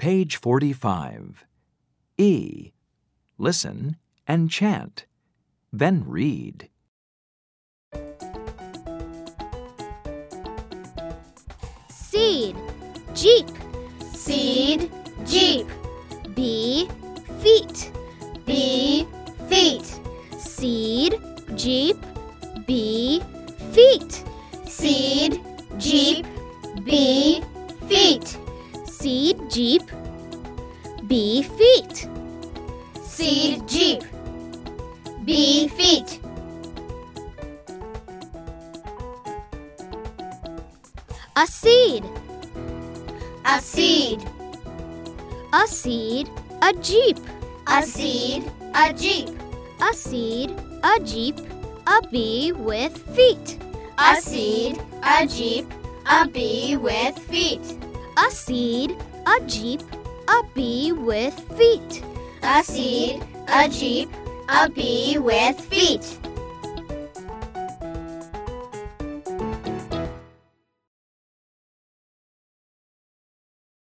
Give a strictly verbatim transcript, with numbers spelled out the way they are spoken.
Page forty-five. E. Listen and chant. Then read. Seed, jeep. Seed, jeep. B, feet. B, feet. Seed, jeep. B, feet. Seed, jeep. B, feet. Seed, jeep. B, feet. Seed, jeep. B, feet. A seed, A seed. a seed, a jeep. A seed, a jeep. A seed, a jeep, a bee with feet. A seed, a jeep, a bee with feet. A seed, a jeep, a bee with feet. A seed, a jeep, a bee with feet.